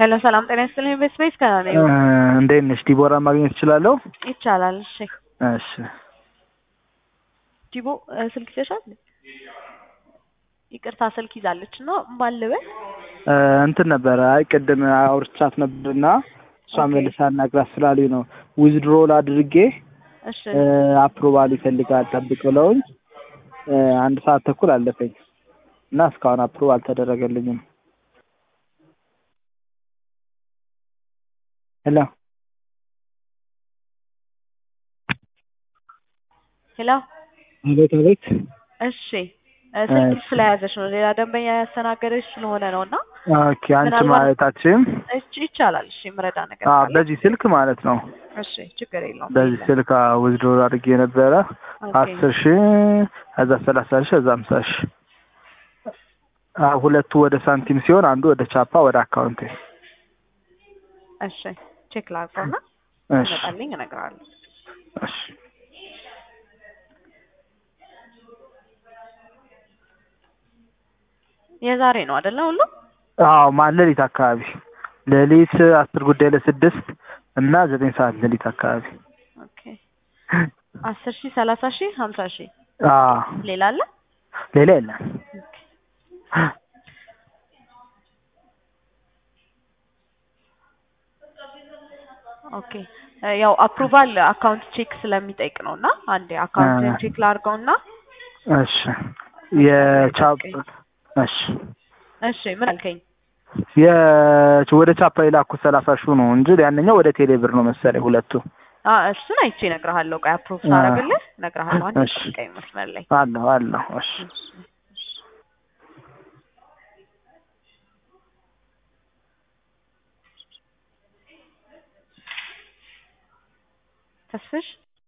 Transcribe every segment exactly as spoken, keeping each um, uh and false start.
ሄሎ ሰላም ጤና ይስጥልኝ። በስፔስ ካናለ እንዴት ነሽ? ዲቦራ ማግኘት እችላለሁ? ይቻላል። እሺ እሺ ዲቦ ስልክ ይዘሻል? ይቅርታ ስልክ ይዛለች እና ባልበ እንትን ነበር። አይ ቅድም አውርቻት ነበርና እሷ መልሳ አናግራት ስላሉኝ ነው። ዊዝድሮል አድርጌ እሺ አፕሮቫል ይፈልጋል ጠብቅ ብለውኝ አንድ ሰዓት ተኩል አለፈኝ እና እስካሁን አፕሮቭ አልተደረገልኝም። ሄሎ ሄሎ አቤት አቤት። እሺ ስልክ ስለያዘሽ ነው ሌላ ደንበኛ ያስተናገደች ስለሆነ ነውና ኦኬ አንቺ ማለታችን እሺ ይቻላል። እሺ ምረዳ ነገር አዎ በዚህ ስልክ ማለት ነው። እሺ ችግር የለውም። በዚህ ስልክ ዊዝድሮል አድርጌ ነበረ አስር ሺህ ከዛ ሰላሳ ሺህ ከዛ ሃምሳ ሺህ ሁለቱ ወደ ሳንቲም ሲሆን አንዱ ወደ ቻፓ ወደ አካውንቴ። እሺ ቼክ ላድርገውና እሺ መጣልኝ እነግርሃለሁ። እሺ የዛሬ ነው አይደለ? ሁሉ አዎ ማለሊት አካባቢ ሌሊት አስር ጉዳይ ለስድስት እና ዘጠኝ ሰዓት ሌሊት አካባቢ። ኦኬ አስር ሺህ ሰላሳ ሺህ ሃምሳ ሺህ አዎ ሌላ አለ? ሌላ የለም። ኦኬ ያው አፕሩቫል አካውንት ቼክ ስለሚጠይቅ ነውና አንዴ አካውንትን ቼክ ላድርገውና እሺ የቻፕ እሺ እሺ ምን አልከኝ? የወደ ቻፓ የላኩት ሰላሳ ሺህ ነው እንጂ ያንኛው ወደ ቴሌ ብር ነው መሰለኝ ሁለቱ። አ እሱን አይቼ እነግርሃለሁ። ቆይ አፕሩቭ ሳደርግልህ እነግርሃለሁ። አንዴ ቀይ መስመር ላይ አለሁ አለሁ። እሺ ተስፍሽ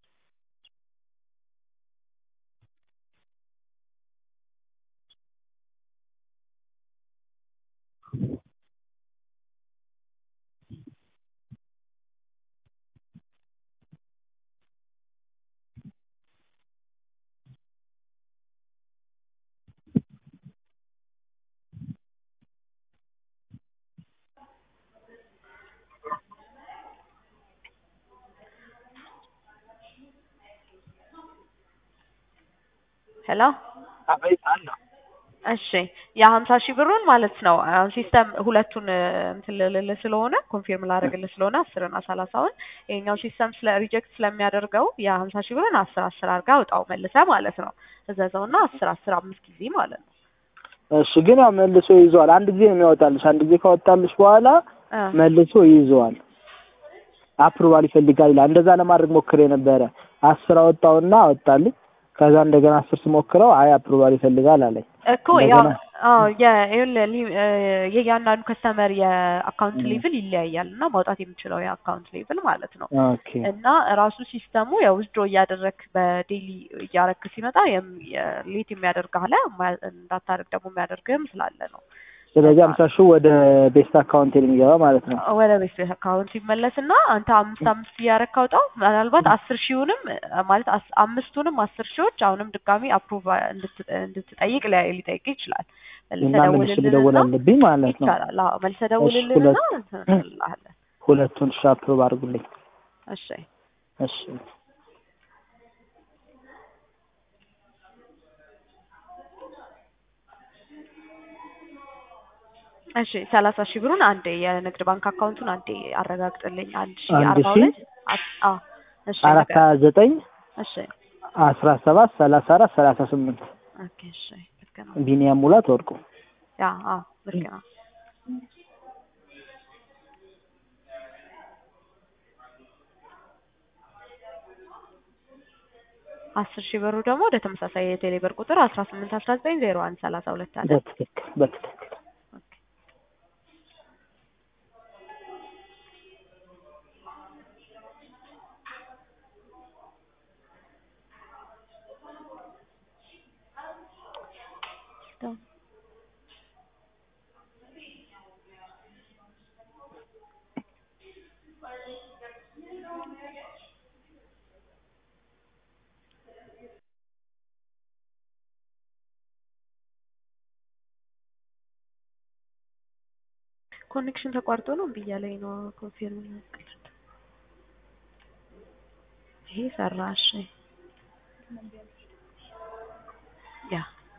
ሄሎ አቤት አለሁ። እሺ የሀምሳ ሺህ ብሩን ማለት ነው አሁን ሲስተም ሁለቱን እንትን ልልልህ ስለሆነ ኮንፊርም ላደርግልህ ስለሆነ አስር እና ሰላሳውን ይሄኛው ሲስተም ስለ ሪጀክት ስለሚያደርገው የሀምሳ ሺህ ብሩን አስር አስር አድርጋ አውጣው መልሰህ ማለት ነው። እዘዘውና አስር አስር አምስት ጊዜ ማለት ነው። እሺ ግን ያው መልሶ ይዘዋል። አንድ ጊዜ ነው የሚያወጣልሽ። አንድ ጊዜ ካወጣልሽ በኋላ መልሶ ይዘዋል። አፕሩቫል ይፈልጋል ይላል። እንደዛ ለማድረግ ሞክሬ ነበረ። አስር አወጣውና አወጣልኝ። ከዛ እንደገና አስር ስሞክረው አይ አፕሩቫል ይፈልጋል አለኝ እኮ ያው አዎ የእያንዳንዱ ከስተመር የአካውንት ሌቭል ይለያያል እና ማውጣት የሚችለው የአካውንት ሌቭል ማለት ነው። ኦኬ እና ራሱ ሲስተሙ ያው ዊዝድሮ እያደረክ በዴሊ እያረክ ሲመጣ ሌት የሚያደርግ አለ እንዳታደርግ ደግሞ የሚያደርግም ስላለ ነው። ስለዚህ ሃምሳ ሺህ ወደ ቤስት አካውንት የሚገባ ማለት ነው። ወደ ቤስት አካውንት ይመለስና አንተ አምስት አምስት እያረክ አውጣው። ምናልባት አስር ሺውንም ማለት አምስቱንም አስር ሺዎች አሁንም ድጋሚ አፕሩቭ እንድትጠይቅ ሊጠይቅ ይችላል። መልሰህ ደውልልኝ ማለት ነው። ይቻላል። አዎ መልሰህ ደውልልኝና እንልሃለን። ሁለቱን ሺህ አፕሩቭ አድርጉልኝ። እሺ እሺ እሺ ሰላሳ ሺህ ብሩን አንዴ የንግድ ባንክ አካውንቱን አንዴ አረጋግጥልኝ። አንድ ሺህ አርባ ሁለት አዎ እሺ አራት ሀያ ዘጠኝ እሺ አስራ ሰባት ሰላሳ አራት ሰላሳ ስምንት ኦኬ እሺ ልክ ነው። ቢኒያም ሙላት ወርቁ። ያ አዎ ልክ ነው። አስር ሺህ ብሩ ደግሞ ወደ ተመሳሳይ የቴሌ ብር ቁጥር አስራ ስምንት አስራ ዘጠኝ ዜሮ አንድ ሰላሳ ሁለት አለ። በትክክል በትክክል ኮኔክሽን ተቋርጦ ነው ብያለኝ ነው ኮንፊርም ያደረኩት። ይሄ ሰራሽ ያ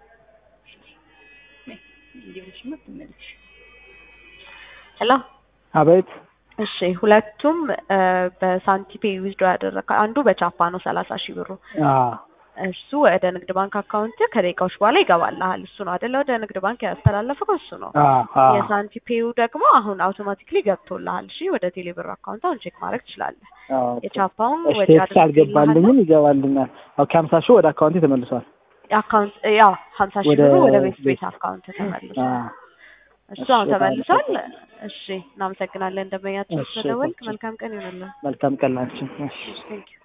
ሄሎ አቤት። እሺ ሁለቱም በሳንቲፔ ዊዝዶ ያደረከ አንዱ በቻፓ ነው ሰላሳ ሺህ ብሩ። አዎ እሱ ወደ ንግድ ባንክ አካውንት ከደቂቃዎች በኋላ ይገባልሃል። እሱ ነው አይደለ ወደ ንግድ ባንክ ያስተላለፈው እሱ ነው። አዎ የሳንቲፔው ደግሞ አሁን አውቶማቲክሊ ገብቶልሃል። እሺ ወደ ቴሌብር አካውንት አሁን ቼክ ማድረግ ትችላለህ። የቻፓውን ወደ አድርገህ አልገባልኝም ይገባልኛል። ኦኬ ሀምሳ ሺህ ወደ አካውንቴ ተመልሷል። አካውንት ያው ሀምሳ ሺህ ብሩ ወደ ቤት ቤት አካውንት ተመልሷል። እሱ አሁን ተመልሷል። እሺ እናመሰግናለን። እንደመያችሁ ስለደወልክ መልካም ቀን ይሁንልህ። መልካም ቀን ላንቺ። እሺ ቴንክ ዩ